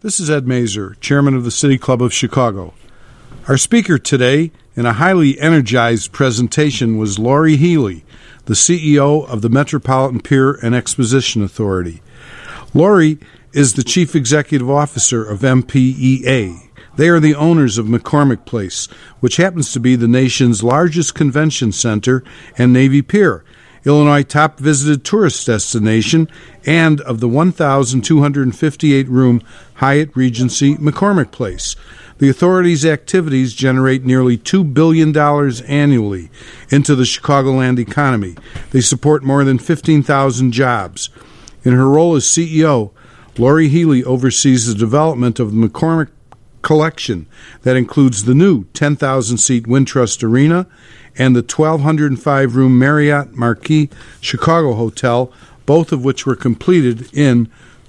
This is Ed Mazer, Chairman of the City Club of Chicago. Our speaker today, in a highly energized presentation, was Lori Healy, the CEO of the Metropolitan Pier and Exposition Authority. Lori is the Chief Executive Officer of MPEA. They are the owners of McCormick Place, which happens to be the nation's largest convention center and Navy Pier, Illinois' top visited tourist destination, and of the 1,258-room Hyatt Regency McCormick Place. The authority's activities generate nearly $2 billion annually into the Chicagoland economy. They support more than 15,000 jobs. In her role as CEO, Lori Healy oversees the development of the McCormick Collection that includes the new 10,000-seat Wintrust Arena and the 1,205-room Marriott Marquis Chicago Hotel, both of which were completed in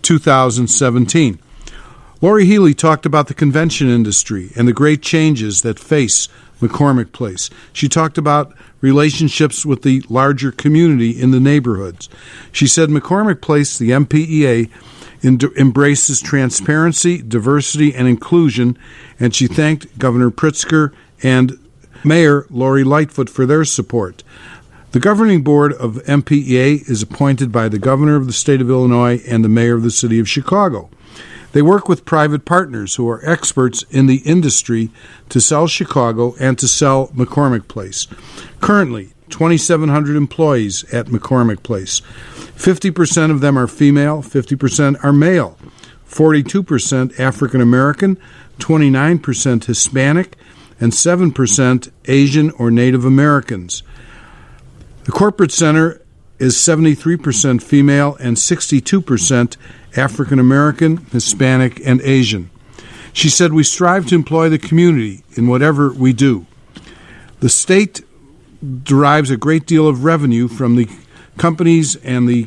2017. Lori Healy talked about the convention industry and the great changes that face McCormick Place. She talked about relationships with the larger community in the neighborhoods. She said McCormick Place, the MPEA, embraces transparency, diversity, and inclusion, and she thanked Governor Pritzker and Mayor Lori Lightfoot for their support. The governing board of MPEA is appointed by the governor of the state of Illinois and the mayor of the city of Chicago. They work with private partners who are experts in the industry to sell Chicago and to sell McCormick Place. Currently, 2,700 employees at McCormick Place. 50% of them are female, 50% are male, 42% African American, 29% Hispanic, and 7% Asian or Native Americans. The corporate center is 73% female and 62% African American, Hispanic, and Asian. She said, "We strive to employ the community in whatever we do. The state derives a great deal of revenue from the companies and the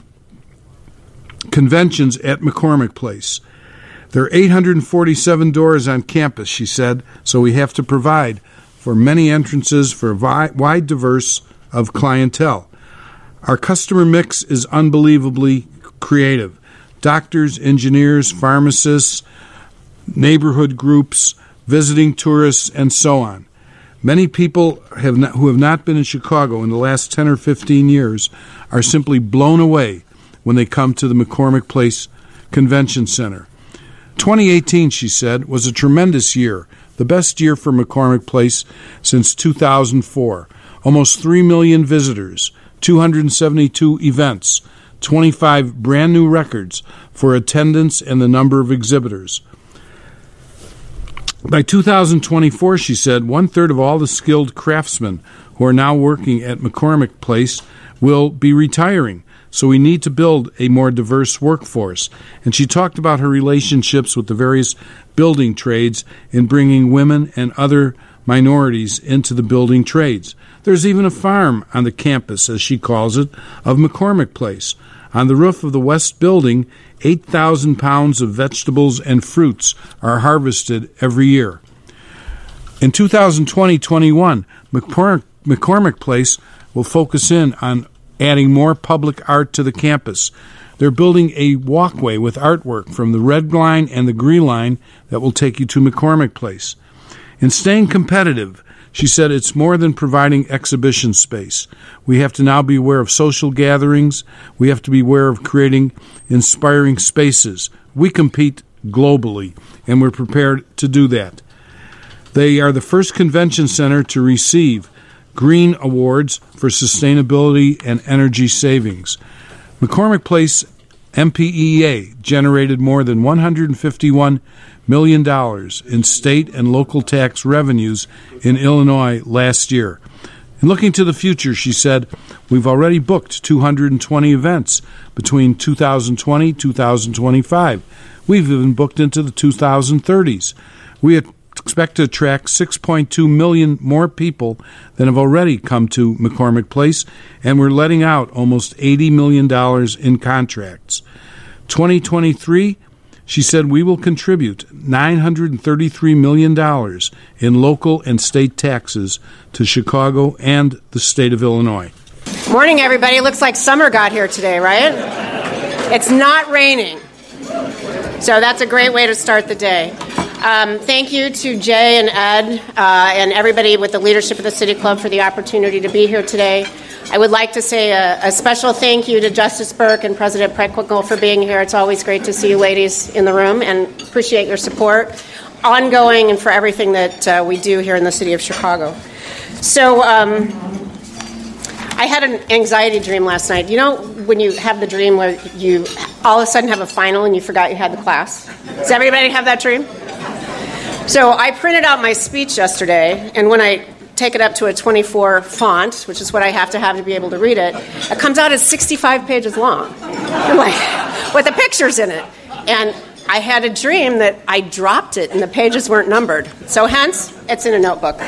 conventions at McCormick Place. There are 847 doors on campus," she said, "so we have to provide for many entrances for a wide diverse of clientele. Our customer mix is unbelievably creative. Doctors, engineers, pharmacists, neighborhood groups, visiting tourists, and so on. Many people who have not been in Chicago in the last 10 or 15 years are simply blown away when they come to the McCormick Place Convention Center. 2018, she said, was a tremendous year, the best year for McCormick Place since 2004. Almost 3 million visitors, 272 events, 25 brand new records for attendance and the number of exhibitors. By 2024, she said, 1/3 of all the skilled craftsmen who are now working at McCormick Place will be retiring, so we need to build a more diverse workforce. And she talked about her relationships with the various building trades in bringing women and other minorities into the building trades. There's even a farm on the campus, as she calls it, of McCormick Place. On the roof of the West Building, 8,000 pounds of vegetables and fruits are harvested every year. In 2020-21, McCormick Place will focus in on adding more public art to the campus. They're building a walkway with artwork from the Red Line and the Green Line that will take you to McCormick Place. In staying competitive, she said it's more than providing exhibition space. We have to now be aware of social gatherings. We have to be aware of creating inspiring spaces. We compete globally, and we're prepared to do that. They are the first convention center to receive Green Awards for sustainability and energy savings. McCormick Place MPEA generated more than $151 million in state and local tax revenues in Illinois last year. And looking to the future, she said, we've already booked 220 events between 2020 and 2025. We've even booked into the 2030s. We expect to attract 6.2 million more people than have already come to McCormick Place, and we're letting out almost $80 million in contracts. 2023, she said, we will contribute $933 million in local and state taxes to Chicago and the state of Illinois. Morning, everybody. Looks like summer got here today, right? It's not raining. So that's a great way to start the day. Thank you to Jay and Ed and everybody with the leadership of the City Club for the opportunity to be here today. I would like to say a special thank you to Justice Burke and President Preckwinkle for being here. It's always great to see you ladies in the room, and appreciate your support, ongoing, and for everything that we do here in the city of Chicago. So I had an anxiety dream last night. You know when you have the dream where you all of a sudden have a final and you forgot you had the class? Does everybody have that dream? So I printed out my speech yesterday, and when I take it up to a 24 font, which is what I have to be able to read it, it comes out as 65 pages long, with the pictures in it. And I had a dream that I dropped it and the pages weren't numbered. So hence, it's in a notebook.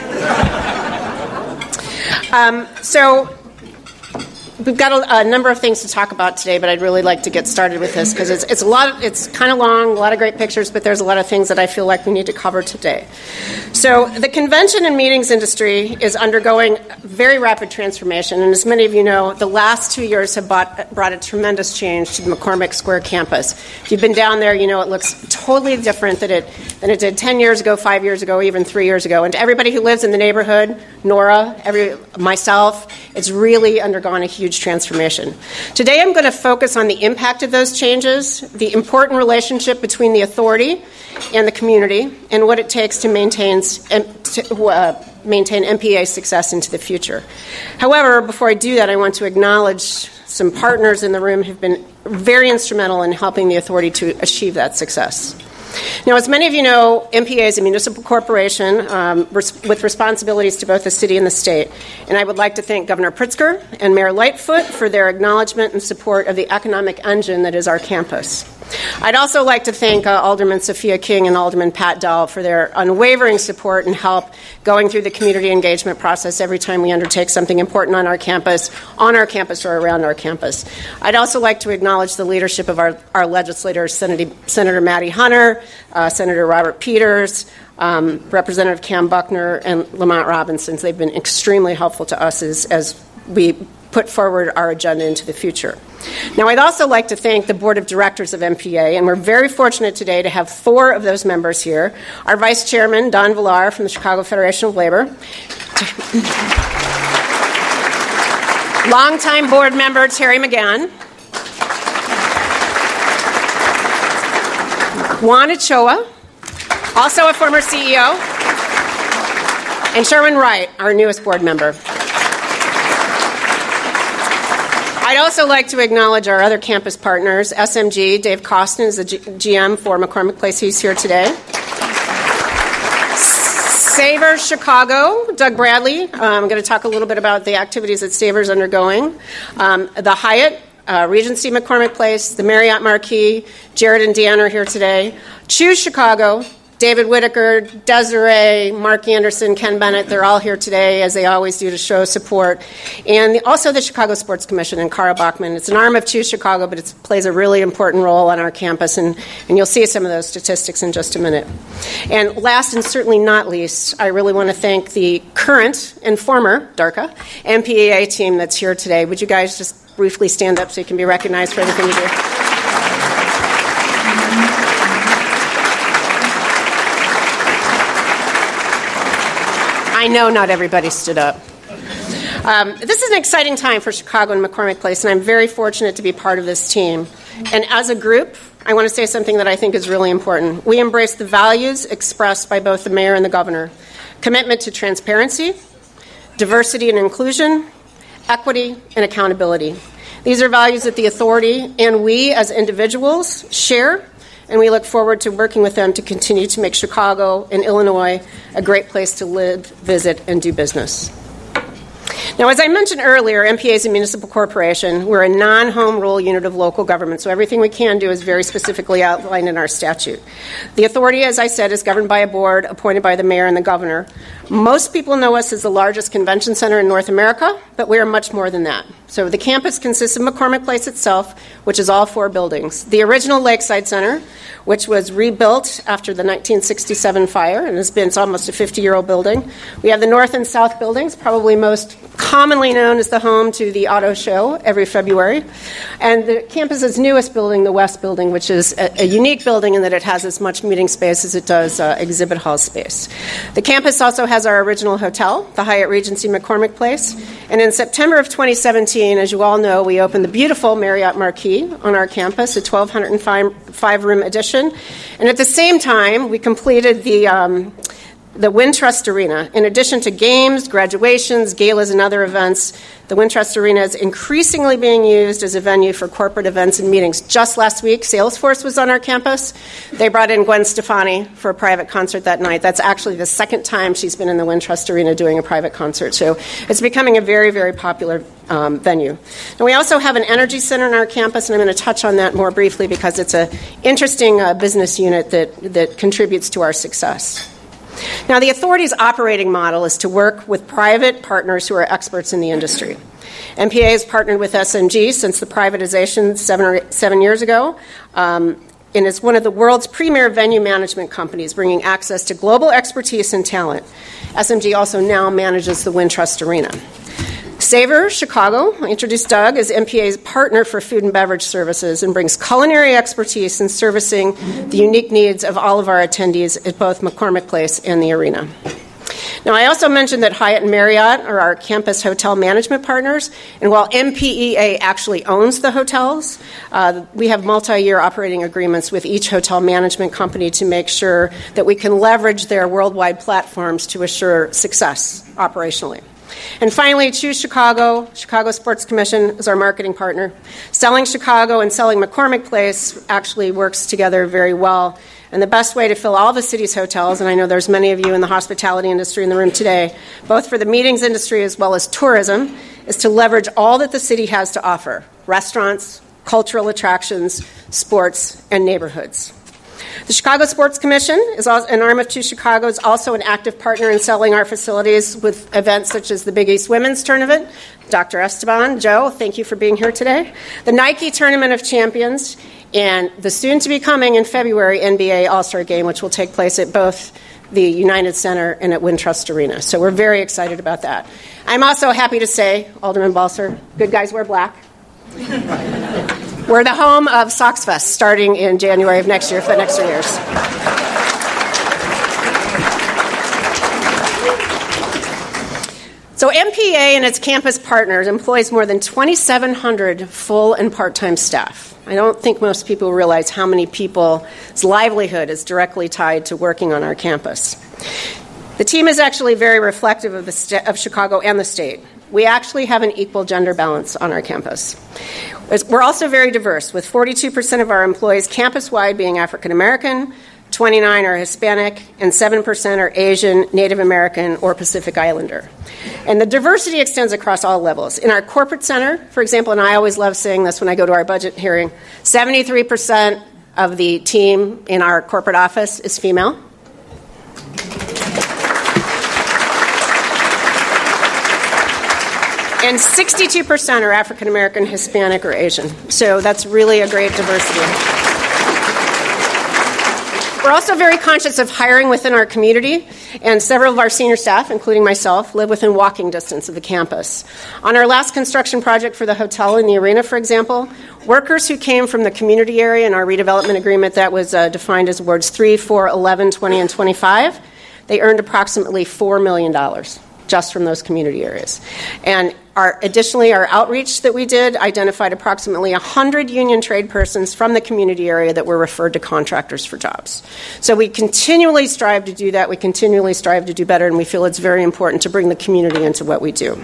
So we've got a number of things to talk about today, but I'd really like to get started with this because it's a lot. It's kind of long, a lot of great pictures, but there's a lot of things that I feel like we need to cover today. So the convention and meetings industry is undergoing very rapid transformation, and as many of you know, the last 2 years have brought a tremendous change to the McCormick Square campus. If you've been down there, you know it looks totally different than it did 10 years ago, 5 years ago, even 3 years ago. And to everybody who lives in the neighborhood, Nora, myself, it's really undergone a huge transformation. Today I'm going to focus on the impact of those changes, the important relationship between the authority and the community, and what it takes to maintain MPA success into the future. However, before I do that, I want to acknowledge some partners in the room who've been very instrumental in helping the authority to achieve that success. Now, as many of you know, MPA is a municipal corporation with responsibilities to both the city and the state. And I would like to thank Governor Pritzker and Mayor Lightfoot for their acknowledgement and support of the economic engine that is our campus. I'd also like to thank Alderman Sophia King and Alderman Pat Dahl for their unwavering support and help going through the community engagement process every time we undertake something important on our campus or around our campus. I'd also like to acknowledge the leadership of our legislators, Senator Matty Hunter, Senator Robert Peters, Representative Cam Buckner, and Lamont Robinson. They've been extremely helpful to us as we put forward our agenda into the future. Now, I'd also like to thank the Board of Directors of MPA, and we're very fortunate today to have 4 of those members here. Our Vice Chairman, Don Villar from the Chicago Federation of Labor. Longtime board member, Terry McGann. Juan Ochoa, also a former CEO. And Sherwin Wright, our newest board member. I'd also like to acknowledge our other campus partners. SMG, Dave Costin is the GM for McCormick Place. He's here today. Savers Chicago, Doug Bradley. I'm going to talk a little bit about the activities that Savers is undergoing. The Hyatt, Regency McCormick Place, the Marriott Marquis, Jared and Deanna are here today. Choose Chicago, David Whitaker, Desiree, Mark Anderson, Ken Bennett, they're all here today, as they always do, to show support. And also the Chicago Sports Commission and Carl Bachman. It's an arm of Choose Chicago, but it plays a really important role on our campus, and you'll see some of those statistics in just a minute. And last and certainly not least, I really want to thank the current and former DARCA MPAA team that's here today. Would you guys just briefly stand up so you can be recognized for everything you do? I know not everybody stood up. This is an exciting time for Chicago and McCormick Place, and I'm very fortunate to be part of this team. And as a group, I want to say something that I think is really important. We embrace the values expressed by both the mayor and the governor: commitment to transparency, diversity and inclusion, equity, and accountability. These are values that the authority and we as individuals share, and we look forward to working with them to continue to make Chicago and Illinois a great place to live, visit, and do business. Now, as I mentioned earlier, MPA is a municipal corporation. We're a non-home rule unit of local government, so everything we can do is very specifically outlined in our statute. The authority, as I said, is governed by a board appointed by the mayor and the governor. Most people know us as the largest convention center in North America, but we are much more than that. So the campus consists of McCormick Place itself, which is all 4 buildings. The original Lakeside Center, which was rebuilt after the 1967 fire, and it's almost a 50-year-old building. We have the north and south buildings, probably most commonly known as the home to the auto show every February. And the campus's newest building, the west building, which is a unique building in that it has as much meeting space as it does exhibit hall space. The campus also has our original hotel, the Hyatt Regency McCormick Place. And in September of 2017, as you all know, we opened the beautiful Marriott Marquis on our campus, a 1,205-room addition. And at the same time, we completed the Wintrust Arena. In addition to games, graduations, galas, and other events, the Wintrust Arena is increasingly being used as a venue for corporate events and meetings. Just last week, Salesforce was on our campus. They brought in Gwen Stefani for a private concert that night. That's actually the second time she's been in the Wintrust Arena doing a private concert. So it's becoming a very, very popular venue. And we also have an energy center on our campus, and I'm going to touch on that more briefly because it's an interesting business unit that contributes to our success. Now, the authority's operating model is to work with private partners who are experts in the industry. MPA has partnered with SMG since the privatization 7 years ago, and is one of the world's premier venue management companies, bringing access to global expertise and talent. SMG also now manages the Wintrust Arena. Savor Chicago, I introduced Doug as MPA's partner for food and beverage services and brings culinary expertise in servicing the unique needs of all of our attendees at both McCormick Place and the Arena. Now, I also mentioned that Hyatt and Marriott are our campus hotel management partners, and while MPEA actually owns the hotels, we have multi-year operating agreements with each hotel management company to make sure that we can leverage their worldwide platforms to assure success operationally. And finally, Choose Chicago. Chicago Sports Commission is our marketing partner. Selling Chicago and selling McCormick Place actually works together very well. And the best way to fill all the city's hotels, and I know there's many of you in the hospitality industry in the room today, both for the meetings industry as well as tourism, is to leverage all that the city has to offer: restaurants, cultural attractions, sports, and neighborhoods. The Chicago Sports Commission, is an arm of Choose Chicago, is also an active partner in selling our facilities with events such as the Big East Women's Tournament. Dr. Esteban, Joe, thank you for being here today. The Nike Tournament of Champions, and the soon-to-be-coming in February NBA All-Star Game, which will take place at both the United Center and at Wintrust Arena. So we're very excited about that. I'm also happy to say, Alderman Balser, good guys wear black. We're the home of Sox Fest starting in January of next year for the next 3 years. So MPA and its campus partners employs more than 2,700 full and part-time staff. I don't think most people realize how many people's livelihood is directly tied to working on our campus. The team is actually very reflective of Chicago and the state. We actually have an equal gender balance on our campus. We're also very diverse, with 42% of our employees campus-wide being African American, 29% are Hispanic, and 7% are Asian, Native American, or Pacific Islander. And the diversity extends across all levels. In our corporate center, for example, and I always love saying this when I go to our budget hearing, 73% of the team in our corporate office is female. And 62% are African American, Hispanic, or Asian. So that's really a great diversity. We're also very conscious of hiring within our community, and several of our senior staff, including myself, live within walking distance of the campus. On our last construction project for the hotel in the arena, for example, workers who came from the community area in our redevelopment agreement that was defined as wards 3, 4, 11, 20, and 25, they earned approximately $4 million just from those community areas. And additionally, our outreach that we did identified approximately 100 union trade persons from the community area that were referred to contractors for jobs. So we continually strive to do that. We continually strive to do better, and we feel it's very important to bring the community into what we do.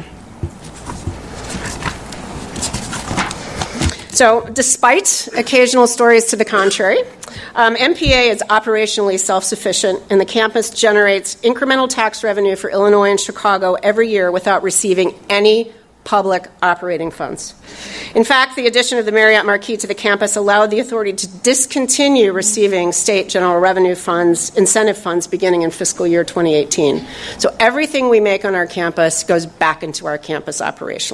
So despite occasional stories to the contrary, MPA is operationally self-sufficient, and the campus generates incremental tax revenue for Illinois and Chicago every year without receiving any public operating funds. In fact, the addition of the Marriott Marquis to the campus allowed the authority to discontinue receiving state general revenue funds, incentive funds, beginning in fiscal year 2018. So everything we make on our campus goes back into our campus operationally.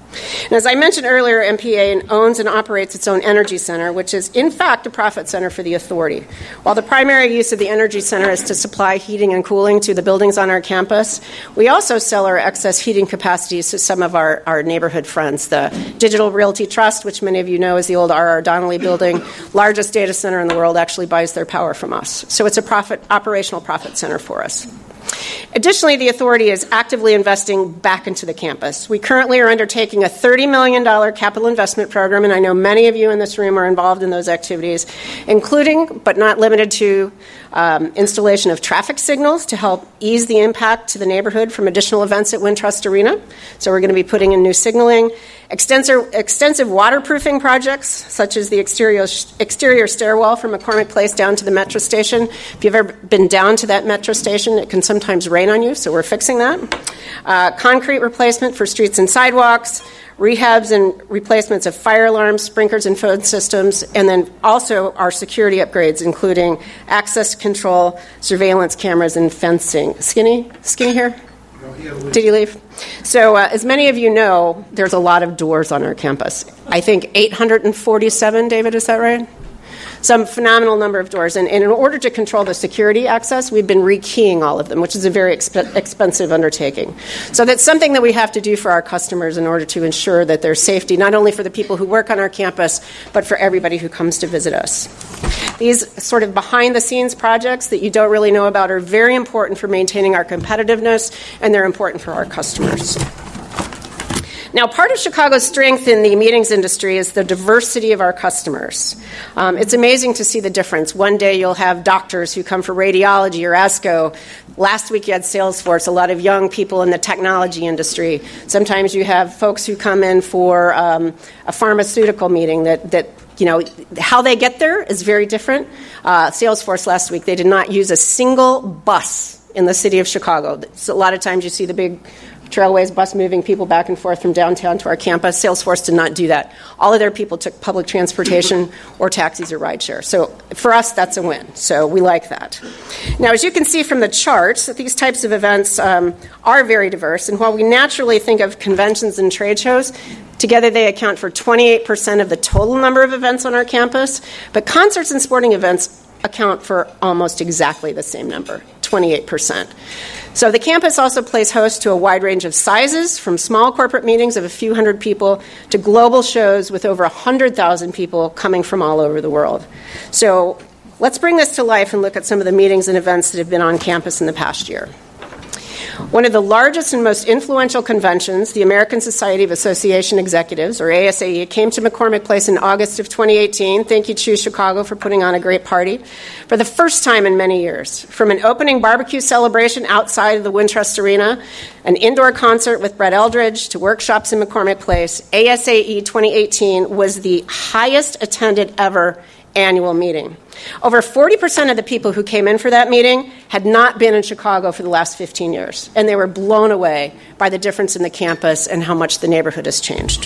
And as I mentioned earlier, MPA owns and operates its own energy center, which is in fact a profit center for the authority. While the primary use of the energy center is to supply heating and cooling to the buildings on our campus, we also sell our excess heating capacities to some of our neighborhood friends. The Digital Realty Trust, which many of you know is the old R.R. Donnelley building, largest data center in the world, actually buys their power from us. So it's a operational profit center for us. Additionally, the authority is actively investing back into the campus. We currently are undertaking a $30 million capital investment program, and I know many of you in this room are involved in those activities, including, but not limited to, installation of traffic signals to help ease the impact to the neighborhood from additional events at Wintrust Arena. So we're going to be putting in new signaling, extensive waterproofing projects, such as the exterior stairwell from McCormick Place down to the metro station. If you've ever been down to that metro station, it can sometimes rain on you, so we're fixing that. Concrete replacement for streets and sidewalks, rehabs and replacements of fire alarms, sprinklers, and phone systems, and then also our security upgrades, including access control, surveillance cameras, and fencing. Skinny here? Did he leave? So as many of you know, there's a lot of doors on our campus. I think 847, David, is that right? Some phenomenal number of doors. And in order to control the security access, we've been rekeying all of them, which is a very expensive undertaking. So that's something that we have to do for our customers in order to ensure that there's safety, not only for the people who work on our campus, but for everybody who comes to visit us. These sort of behind-the-scenes projects that you don't really know about are very important for maintaining our competitiveness, and they're important for our customers. Now, part of Chicago's strength in the meetings industry is the diversity of our customers. It's amazing to see the difference. One day you'll have doctors who come for radiology or ASCO. Last week you had Salesforce, a lot of young people in the technology industry. Sometimes you have folks who come in for a pharmaceutical meeting that you know, how they get there is very different. Salesforce last week, they did not use a single bus in the city of Chicago. So a lot of times you see the big Trailways bus moving people back and forth from downtown to our campus. Salesforce did not do that. All of their people took public transportation or taxis or rideshare. So for us, that's a win. So we like that. Now, as you can see from the charts, these types of events are very diverse. And while we naturally think of conventions and trade shows, together they account for 28% of the total number of events on our campus. But concerts and sporting events account for almost exactly the same number, 28%. So the campus also plays host to a wide range of sizes, from small corporate meetings of a few hundred people to global shows with over 100,000 people coming from all over the world. So let's bring this to life and look at some of the meetings and events that have been on campus in the past year. One of the largest and most influential conventions, the American Society of Association Executives, or ASAE, came to McCormick Place in August of 2018. Thank you, Choose Chicago, for putting on a great party for the first time in many years. From an opening barbecue celebration outside of the Wintrust Arena, an indoor concert with Brett Eldridge, to workshops in McCormick Place, ASAE 2018 was the highest attended ever annual meeting. Over 40% of the people who came in for that meeting had not been in Chicago for the last 15 years, and they were blown away by the difference in the campus and how much the neighborhood has changed.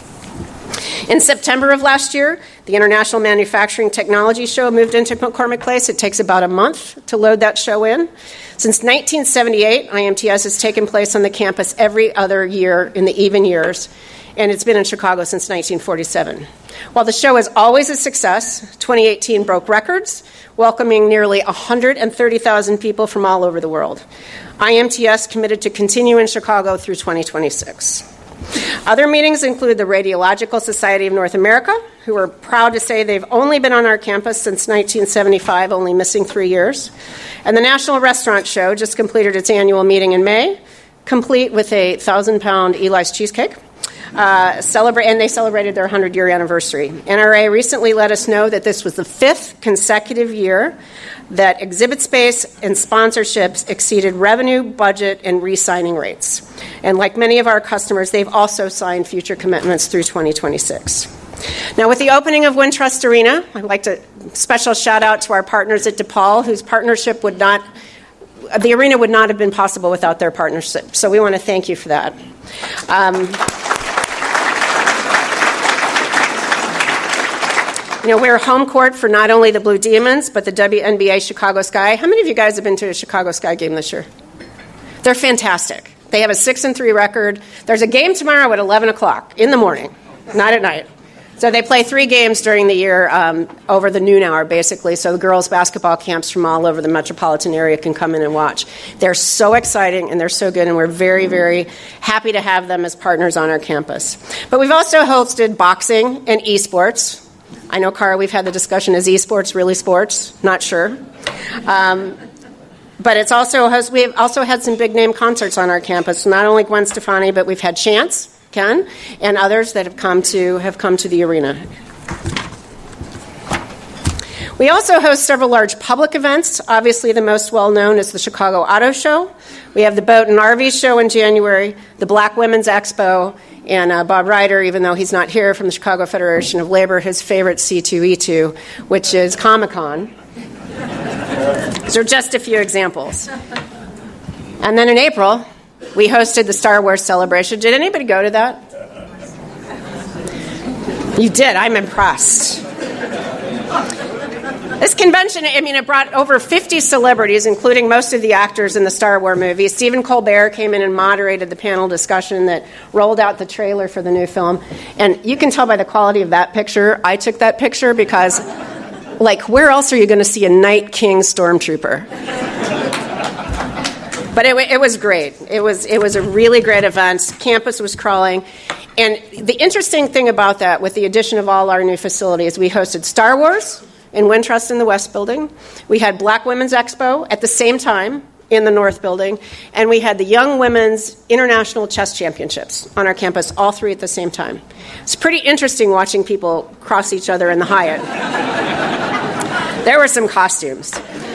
In September of last year, the International Manufacturing Technology Show moved into McCormick Place. It takes about a month to load that show in. Since 1978, IMTS has taken place on the campus every other year in the even years, and it's been in Chicago since 1947. While the show is always a success, 2018 broke records, welcoming nearly 130,000 people from all over the world. IMTS committed to continue in Chicago through 2026. Other meetings include the Radiological Society of North America, who are proud to say they've only been on our campus since 1975, only missing 3 years. And the National Restaurant Show just completed its annual meeting in May, complete with a 1,000-pound Eli's cheesecake. And they celebrated their 100-year anniversary. NRA recently let us know that this was the 5th consecutive year that exhibit space and sponsorships exceeded revenue, budget, and re-signing rates. And like many of our customers, they've also signed future commitments through 2026. Now, with the opening of Wintrust Arena, I'd like to special shout out to our partners at DePaul, whose partnership the arena would not have been possible without their partnership. So we want to thank you for that. We're home court for not only the Blue Demons, but the WNBA Chicago Sky. How many of you guys have been to a Chicago Sky game this year? They're fantastic. They have a 6-3 record. There's a game tomorrow at 11 o'clock in the morning, not at night. So they play 3 games during the year over the noon hour, basically, so the girls' basketball camps from all over the metropolitan area can come in and watch. They're so exciting, and they're so good, and we're very, very happy to have them as partners on our campus. But we've also hosted boxing and esports. I know, Cara, we've had the discussion, is esports really sports? Not sure. But it's also we've also had some big-name concerts on our campus, not only Gwen Stefani, but we've had Chance, Ken, and others that have come to the arena. We also host several large public events. Obviously, the most well-known is the Chicago Auto Show. We have the Boat and RV Show in January, the Black Women's Expo, and Bob Ryder, even though he's not here, from the Chicago Federation of Labor, his favorite C2E2, which is Comic-Con. These are just a few examples. And then in April, we hosted the Star Wars celebration. Did anybody go to that? You did. I'm impressed. This convention, it brought over 50 celebrities, including most of the actors in the Star Wars movie. Stephen Colbert came in and moderated the panel discussion that rolled out the trailer for the new film. And you can tell by the quality of that picture, I took that picture because, where else are you going to see a Night King stormtrooper? But it was great. It was a really great event. Campus was crawling. And the interesting thing about that, with the addition of all our new facilities, we hosted Star Wars in Wintrust in the West Building. We had Black Women's Expo at the same time in the North Building. And we had the Young Women's International Chess Championships on our campus, all 3 at the same time. It's pretty interesting watching people cross each other in the Hyatt. There were some costumes.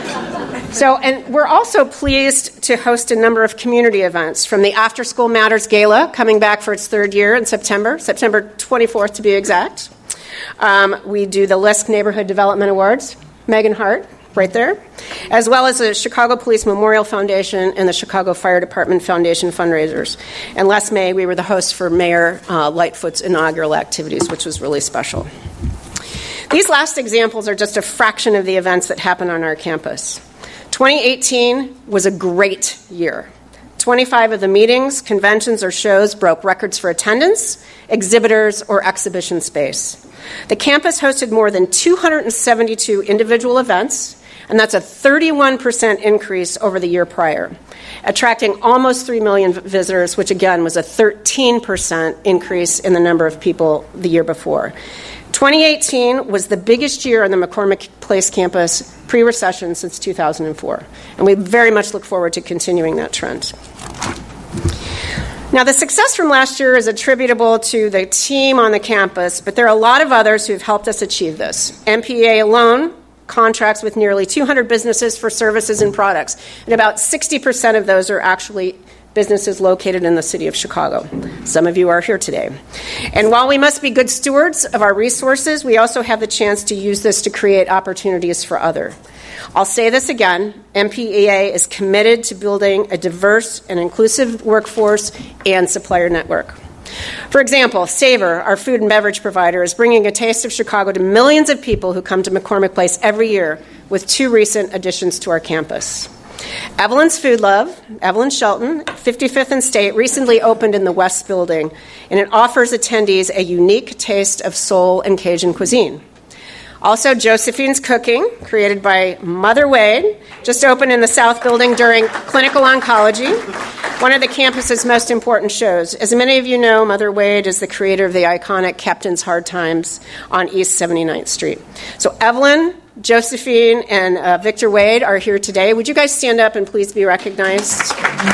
And we're also pleased to host a number of community events, from the After School Matters Gala, coming back for its 3rd year in September 24th to be exact. We do the LISC Neighborhood Development Awards, Megan Hart, right there, as well as the Chicago Police Memorial Foundation and the Chicago Fire Department Foundation fundraisers. And last May, we were the hosts for Mayor Lightfoot's inaugural activities, which was really special. These last examples are just a fraction of the events that happen on our campus. 2018 was a great year. 25 of the meetings, conventions, or shows broke records for attendance, exhibitors, or exhibition space. The campus hosted more than 272 individual events, and that's a 31% increase over the year prior, attracting almost 3 million visitors, which again was a 13% increase in the number of people the year before. 2018 was the biggest year on the McCormick Place campus pre-recession since 2004, and we very much look forward to continuing that trend. Now, the success from last year is attributable to the team on the campus, but there are a lot of others who have helped us achieve this. MPEA alone contracts with nearly 200 businesses for services and products, and about 60% of those are actually businesses located in the city of Chicago. Some of you are here today. And while we must be good stewards of our resources, we also have the chance to use this to create opportunities for others. I'll say this again, MPEA is committed to building a diverse and inclusive workforce and supplier network. For example, Savor, our food and beverage provider, is bringing a taste of Chicago to millions of people who come to McCormick Place every year, with 2 recent additions to our campus. Evelyn's Food Love, Evelyn Shelton, 55th and State, recently opened in the West Building, and it offers attendees a unique taste of soul and Cajun cuisine. Also, Josephine's Cooking, created by Mother Wade, just opened in the South Building during Clinical Oncology, one of the campus's most important shows. As many of you know, Mother Wade is the creator of the iconic Captain's Hard Times on East 79th Street. So Evelyn, Josephine, and Victor Wade are here today. Would you guys stand up and please be recognized?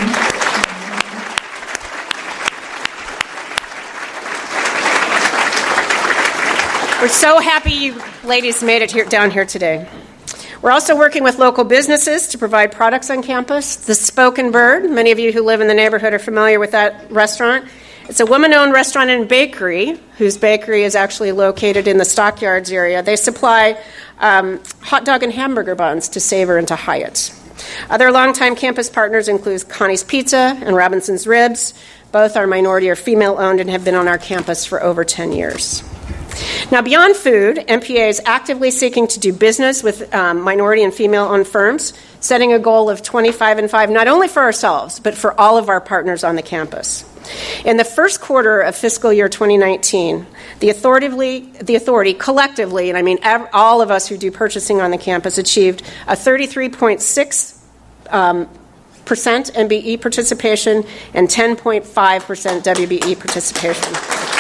We're so happy you ladies made it down here today. We're also working with local businesses to provide products on campus. The Spoken Bird, many of you who live in the neighborhood are familiar with that restaurant. It's a woman-owned restaurant and bakery, whose bakery is actually located in the Stockyards area. They supply hot dog and hamburger buns to Savor and to Hyatt. Other longtime campus partners include Connie's Pizza and Robinson's Ribs. Both are minority or female-owned and have been on our campus for over 10 years. Now, beyond food, MPA is actively seeking to do business with minority and female-owned firms, setting a goal of 25 and 5, not only for ourselves, but for all of our partners on the campus. In the first quarter of fiscal year 2019, the authority collectively, and I mean all of us who do purchasing on the campus, achieved a 33.6% MBE participation and 10.5% WBE participation.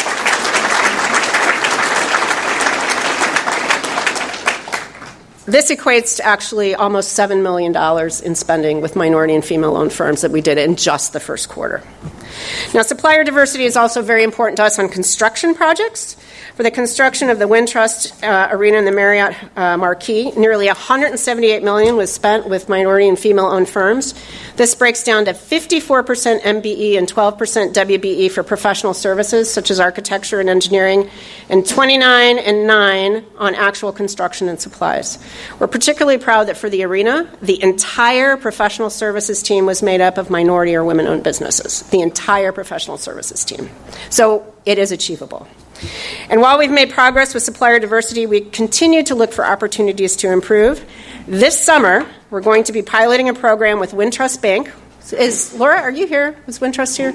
This equates to actually almost $7 million in spending with minority and female-owned firms that we did in just the first quarter. Now, supplier diversity is also very important to us on construction projects. For the construction of the Wintrust Arena and the Marriott Marquis, nearly $178 million was spent with minority and female-owned firms. This breaks down to 54% MBE and 12% WBE for professional services, such as architecture and engineering, and 29 and 9 on actual construction and supplies. We're particularly proud that for the arena, the entire professional services team was made up of minority or women-owned businesses. The entire professional services team. So it is achievable. And while we've made progress with supplier diversity, we continue to look for opportunities to improve. This summer, we're going to be piloting a program with Wintrust Bank. Is Laura, are you here? Is Wintrust here?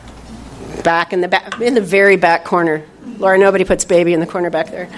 Back in the very back corner. Laura, nobody puts baby in the corner back there.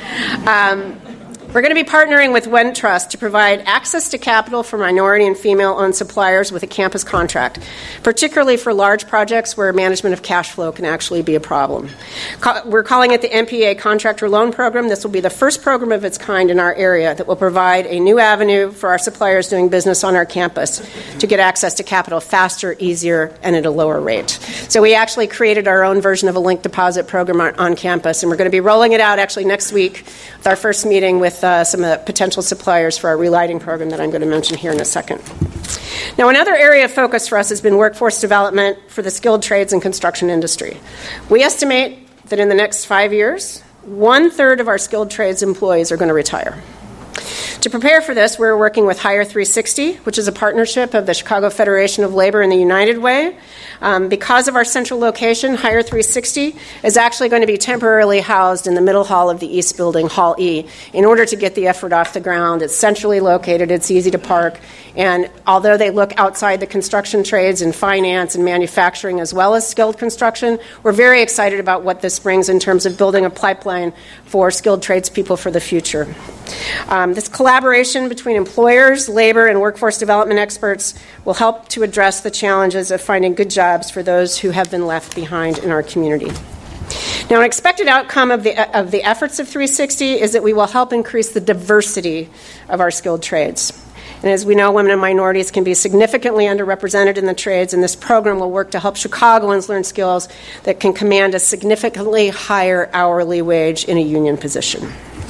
We're going to be partnering with Wintrust to provide access to capital for minority and female-owned suppliers with a campus contract, particularly for large projects where management of cash flow can actually be a problem. We're calling it the MPA Contractor Loan Program. This will be the first program of its kind in our area that will provide a new avenue for our suppliers doing business on our campus to get access to capital faster, easier, and at a lower rate. So we actually created our own version of a linked deposit program on campus, and we're going to be rolling it out actually next week with our first meeting with some of the potential suppliers for our relighting program that I'm going to mention here in a second. Now, another area of focus for us has been workforce development for the skilled trades and construction industry. We estimate that in the next 5 years, 1/3 of our skilled trades employees are going to retire. To prepare for this, we're working with Hire 360, which is a partnership of the Chicago Federation of Labor and the United Way. Because of our central location, Hire 360 is actually going to be temporarily housed in the middle hall of the East Building, Hall E, in order to get the effort off the ground. It's centrally located, it's easy to park, and although they look outside the construction trades and finance and manufacturing as well as skilled construction, we're very excited about what this brings in terms of building a pipeline for skilled tradespeople for the future. This collaboration between employers, labor, and workforce development experts will help to address the challenges of finding good jobs for those who have been left behind in our community. Now, an expected outcome of the efforts of 360 is that we will help increase the diversity of our skilled trades. And as we know, women and minorities can be significantly underrepresented in the trades, and this program will work to help Chicagoans learn skills that can command a significantly higher hourly wage in a union position.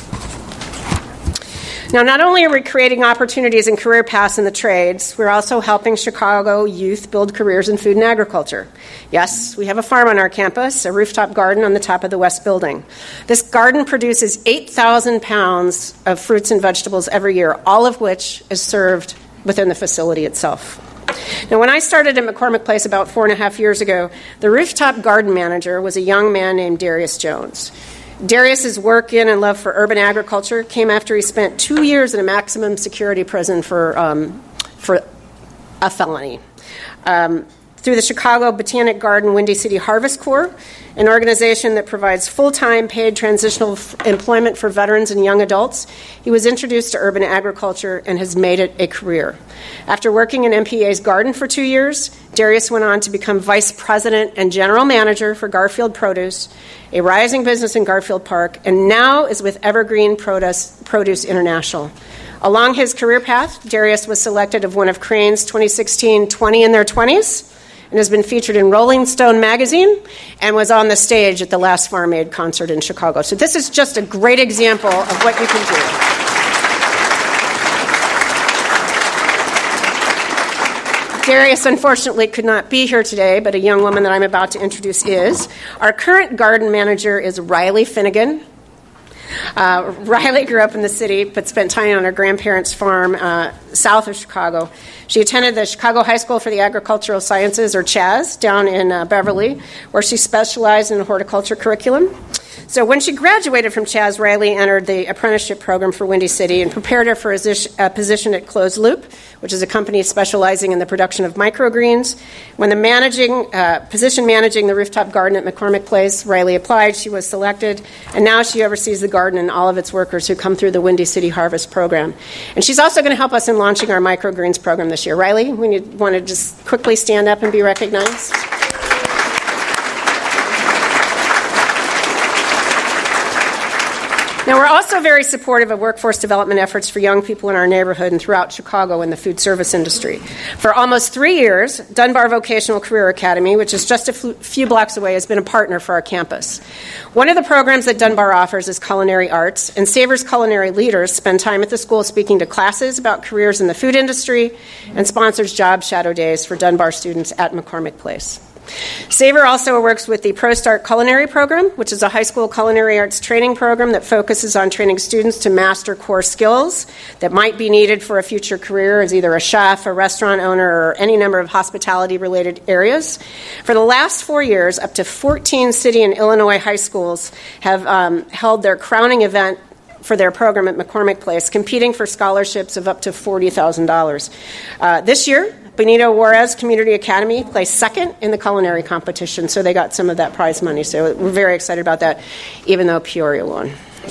Now, not only are we creating opportunities and career paths in the trades, we're also helping Chicago youth build careers in food and agriculture. Yes, we have a farm on our campus, a rooftop garden on the top of the West Building. This garden produces 8,000 pounds of fruits and vegetables every year, all of which is served within the facility itself. Now, when I started at McCormick Place about 4.5 years ago, the rooftop garden manager was a young man named Darius Jones. Darius's work in and love for urban agriculture came after he spent 2 years in a maximum security prison for a felony. Through the Chicago Botanic Garden Windy City Harvest Corps, an organization that provides full-time paid transitional employment for veterans and young adults, he was introduced to urban agriculture and has made it a career. After working in MPA's garden for 2 years, Darius went on to become vice president and general manager for Garfield Produce, a rising business in Garfield Park, and now is with Evergreen Produce International. Along his career path, Darius was selected as one of Crain's 2016 20 in their 20s, and has been featured in Rolling Stone magazine and was on the stage at the last Farm Aid concert in Chicago. So this is just a great example of what you can do. Darius, unfortunately, could not be here today, but a young woman that I'm about to introduce is. Our current garden manager is Riley Finnegan. Riley grew up in the city but spent time on her grandparents' farm south of Chicago. She attended the Chicago High School for the Agricultural Sciences, or CHAS, down in Beverly, where she specialized in the horticulture curriculum. So when she graduated from Chaz, Riley entered the apprenticeship program for Windy City and prepared her for a position at Closed Loop, which is a company specializing in the production of microgreens. When the position managing the rooftop garden at McCormick Place, Riley applied, she was selected, and now she oversees the garden and all of its workers who come through the Windy City Harvest program. And she's also going to help us in launching our microgreens program this year. Riley, when you want to just quickly stand up and be recognized. Now, we're also very supportive of workforce development efforts for young people in our neighborhood and throughout Chicago in the food service industry. For almost 3 years, Dunbar Vocational Career Academy, which is just a few blocks away, has been a partner for our campus. One of the programs that Dunbar offers is culinary arts, and Savor's culinary leaders spend time at the school speaking to classes about careers in the food industry and sponsors job shadow days for Dunbar students at McCormick Place. Savor also works with the ProStart Culinary Program, which is a high school culinary arts training program that focuses on training students to master core skills that might be needed for a future career as either a chef, a restaurant owner, or any number of hospitality-related areas. For the last 4 years, up to 14 city and Illinois high schools have held their crowning event for their program at McCormick Place, competing for scholarships of up to $40,000. This year, Benito Juarez Community Academy placed second in the culinary competition, so they got some of that prize money. So we're very excited about that, even though Peoria won.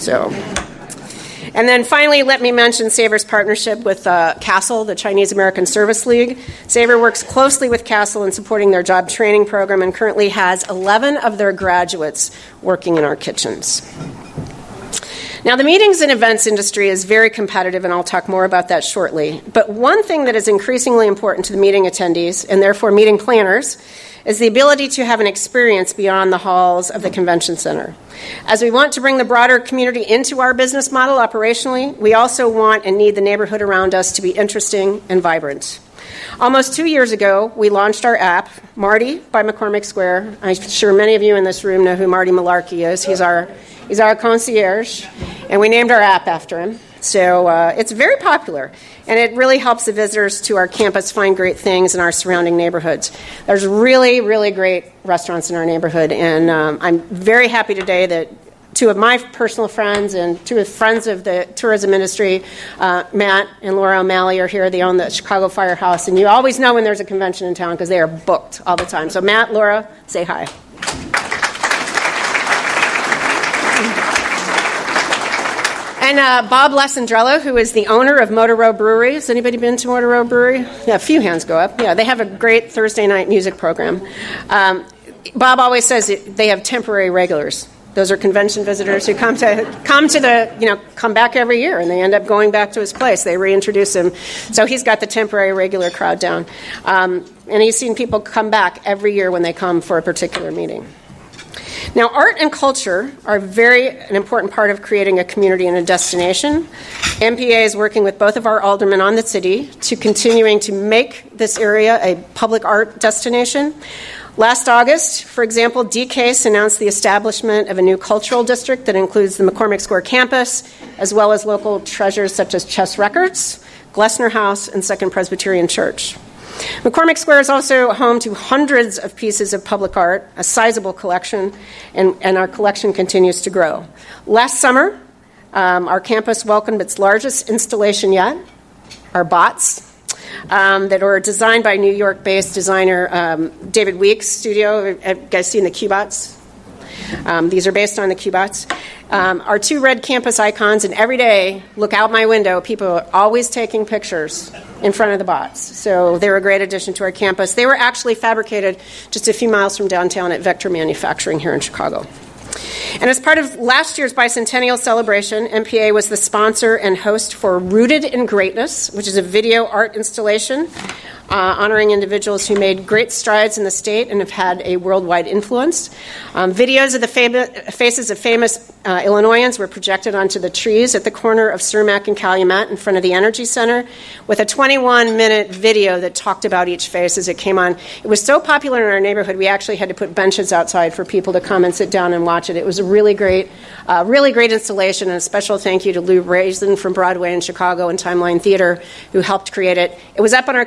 And then finally, let me mention Savor's partnership with CASEL, the Chinese American Service League. Savor works closely with CASEL in supporting their job training program and currently has 11 of their graduates working in our kitchens. Now, the meetings and events industry is very competitive, and I'll talk more about that shortly. But one thing that is increasingly important to the meeting attendees, and therefore meeting planners, is the ability to have an experience beyond the halls of the convention center. As we want to bring the broader community into our business model operationally, we also want and need the neighborhood around us to be interesting and vibrant. Almost 2 years ago, we launched our app, Marty by McCormick Square. I'm sure many of you in this room know who Marty Malarkey is. He's our concierge, and we named our app after him. So it's very popular, and it really helps the visitors to our campus find great things in our surrounding neighborhoods. There's really, really great restaurants in our neighborhood, and I'm very happy today that two of my personal friends and two of friends of the tourism industry, Matt and Laura O'Malley, are here. They own the Chicago Firehouse, and you always know when there's a convention in town because they are booked all the time. So Matt, Laura, say hi. And Bob Lasandrello, who is the owner of Motor Row Brewery. Has anybody been to Motor Row Brewery? Yeah, a few hands go up. Yeah, they have a great Thursday night music program. Bob always says they have temporary regulars. Those are convention visitors who come back every year, and they end up going back to his place. They reintroduce him. So he's got the temporary regular crowd down. And he's seen people come back every year when they come for a particular meeting. Now, art and culture are an important part of creating a community and a destination. MPA is working with both of our aldermen on the city to continuing to make this area a public art destination. Last August, for example, DCASE announced the establishment of a new cultural district that includes the McCormick Square campus, as well as local treasures such as Chess Records, Glessner House, and Second Presbyterian Church. McCormick Square is also home to hundreds of pieces of public art, a sizable collection, and our collection continues to grow. Last summer, our campus welcomed its largest installation yet, our bots, that were designed by New York-based designer David Weeks' studio. Have you guys seen the Q-Bots? These are based on the Q-Bots. Our two red campus icons, and every day, look out my window, people are always taking pictures in front of the bots. So they were a great addition to our campus. They were actually fabricated just a few miles from downtown at Vector Manufacturing here in Chicago. And as part of last year's bicentennial celebration, MPA was the sponsor and host for Rooted in Greatness, which is a video art installation honoring individuals who made great strides in the state and have had a worldwide influence. Videos of the faces of famous Illinoisans were projected onto the trees at the corner of Cermak and Calumet in front of the Energy Center with a 21-minute video that talked about each face as it came on. It was so popular in our neighborhood, we actually had to put benches outside for people to come and sit down and watch it. It was a really great installation, and a special thank you to Lou Raisin from Broadway in Chicago and Timeline Theater, who helped create it. It was up on our campus for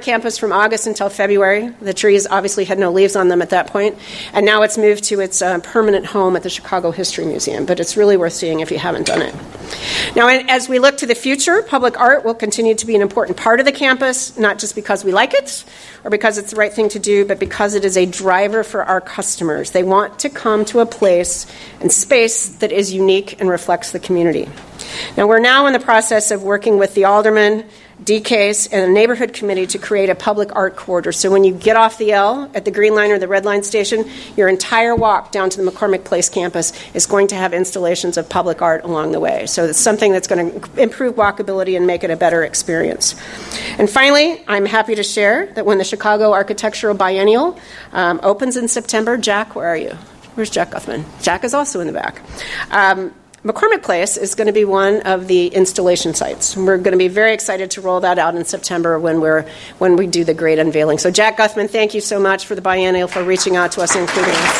from August until February. The trees obviously had no leaves on them at that point, and now it's moved to its permanent home at the Chicago History Museum, but it's really worth seeing if you haven't done it. Now, as we look to the future, public art will continue to be an important part of the campus, not just because we like it or because it's the right thing to do, but because it is a driver for our customers. They want to come to a place and space that is unique and reflects the community. Now, we're now in the process of working with the aldermen, DCASE, and the neighborhood committee to create a public art corridor. So when you get off the L at the Green Line or the Red Line station, your entire walk down to the McCormick Place campus is going to have installations of public art along the way. So it's something that's going to improve walkability and make it a better experience. And finally, I'm happy to share that when the Chicago Architectural Biennial opens in September, Jack, where are you? Where's Jack Guthman? Jack is also in the back. McCormick Place is going to be one of the installation sites. We're going to be very excited to roll that out in September when we do the great unveiling. So Jack Guthman, thank you so much for the biennial, for reaching out to us and including us.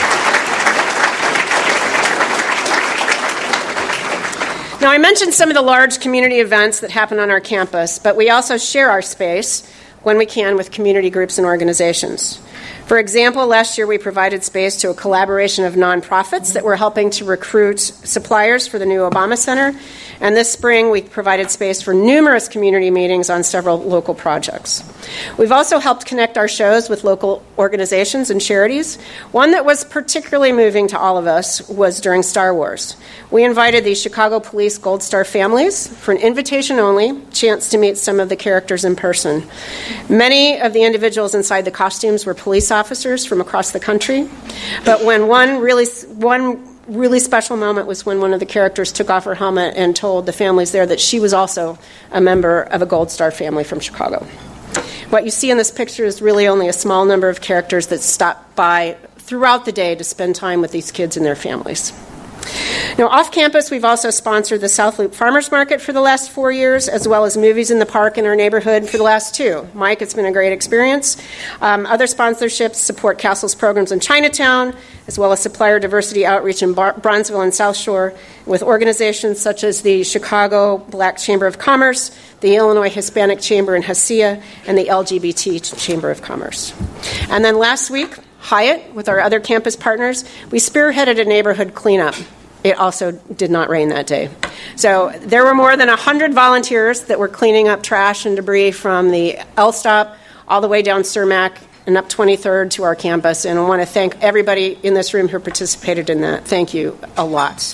Now, I mentioned some of the large community events that happen on our campus, but we also share our space when we can with community groups and organizations. For example, last year we provided space to a collaboration of nonprofits that were helping to recruit suppliers for the new Obama Center. And this spring we provided space for numerous community meetings on several local projects. We've also helped connect our shows with local organizations and charities. One that was particularly moving to all of us was during Star Wars. We invited the Chicago Police Gold Star families for an invitation-only chance to meet some of the characters in person. Many of the individuals inside the costumes were police officers from across the country, but when one really special moment was when one of the characters took off her helmet and told the families there that she was also a member of a Gold Star family from Chicago. What you see in this picture is really only a small number of characters that stop by throughout the day to spend time with these kids and their families. Now, off campus, we've also sponsored the South Loop Farmers Market for the last 4 years, as well as movies in the park in our neighborhood for the last 2. Mike, it's been a great experience. Other sponsorships support Castle's programs in Chinatown, as well as supplier diversity outreach in Bronzeville and South Shore, with organizations such as the Chicago Black Chamber of Commerce, the Illinois Hispanic Chamber in Hesea, and the LGBT Chamber of Commerce. And then last week, Hyatt, with our other campus partners, we spearheaded a neighborhood cleanup. It also did not rain that day. So there were more than 100 volunteers that were cleaning up trash and debris from the L stop all the way down Cermak and up 23rd to our campus. And I want to thank everybody in this room who participated in that. Thank you a lot.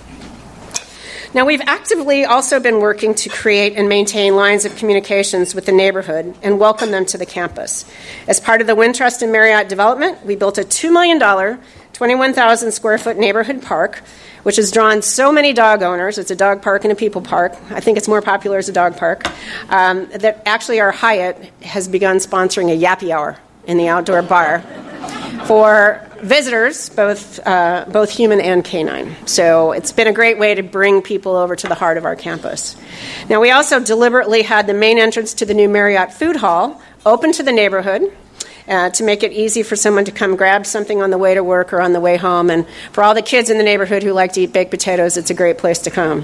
Now, we've actively also been working to create and maintain lines of communications with the neighborhood and welcome them to the campus. As part of the Wintrust and Marriott development, we built a $2 million, 21,000 square foot neighborhood park, which has drawn so many dog owners. It's a dog park and a people park. I think it's more popular as a dog park. That actually our Hyatt has begun sponsoring a yappy hour in the outdoor bar for visitors, both human and canine. So it's been a great way to bring people over to the heart of our campus. Now, we also deliberately had the main entrance to the new Marriott Food Hall open to the neighborhood to make it easy for someone to come grab something on the way to work or on the way home. And for all the kids in the neighborhood who like to eat baked potatoes, it's a great place to come.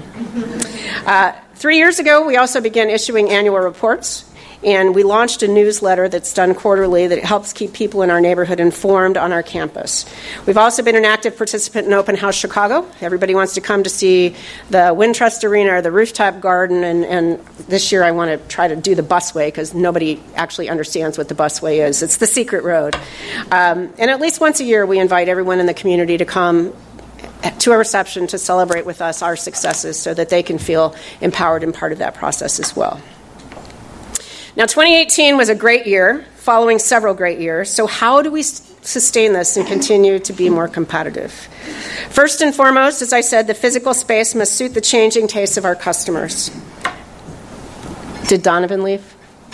3 years ago, we also began issuing annual reports. And we launched a newsletter that's done quarterly that helps keep people in our neighborhood informed on our campus. We've also been an active participant in Open House Chicago. Everybody wants to come to see the Wintrust Arena or the rooftop garden. And this year I want to try to do the busway because nobody actually understands what the busway is. It's the secret road. And at least once a year we invite everyone in the community to come to a reception to celebrate with us our successes so that they can feel empowered and part of that process as well. Now, 2018 was a great year, following several great years. So how do we sustain this and continue to be more competitive? First and foremost, as I said, the physical space must suit the changing tastes of our customers. Did Donovan leave?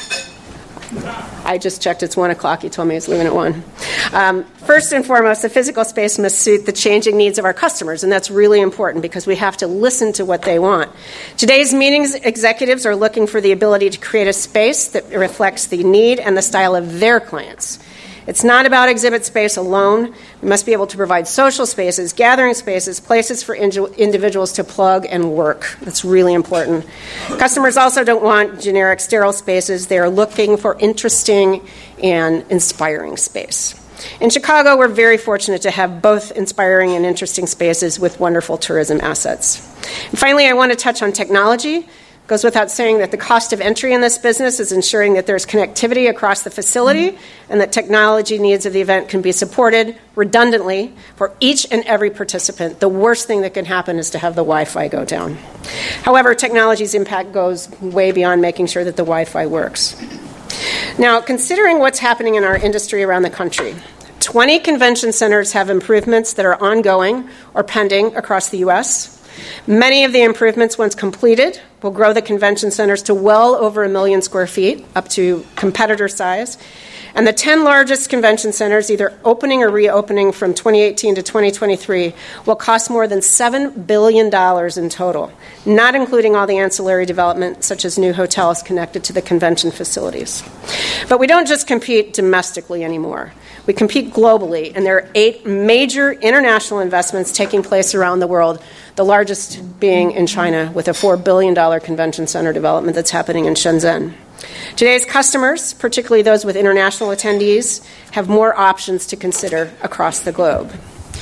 I just checked. It's 1 o'clock. He told me he's leaving at 1. First and foremost, the physical space must suit the changing needs of our customers, and that's really important because we have to listen to what they want. Today's meetings executives are looking for the ability to create a space that reflects the need and the style of their clients. It's not about exhibit space alone. We must be able to provide social spaces, gathering spaces, places for individuals to plug and work. That's really important. Customers also don't want generic sterile spaces. They are looking for interesting and inspiring space. In Chicago, we're very fortunate to have both inspiring and interesting spaces with wonderful tourism assets. And finally, I want to touch on technology. It goes without saying that the cost of entry in this business is ensuring that there's connectivity across the facility and that technology needs of the event can be supported redundantly for each and every participant. The worst thing that can happen is to have the Wi-Fi go down. However, technology's impact goes way beyond making sure that the Wi-Fi works. Now, considering what's happening in our industry around the country, 20 convention centers have improvements that are ongoing or pending across the U.S. Many of the improvements, once completed, will grow the convention centers to well over 1 million square feet, up to competitor size. And the 10 largest convention centers, either opening or reopening from 2018 to 2023, will cost more than $7 billion in total, not including all the ancillary development, such as new hotels connected to the convention facilities. But we don't just compete domestically anymore. We compete globally, and there are 8 major international investments taking place around the world, the largest being in China, with a $4 billion convention center development that's happening in Shenzhen. Today's customers, particularly those with international attendees, have more options to consider across the globe.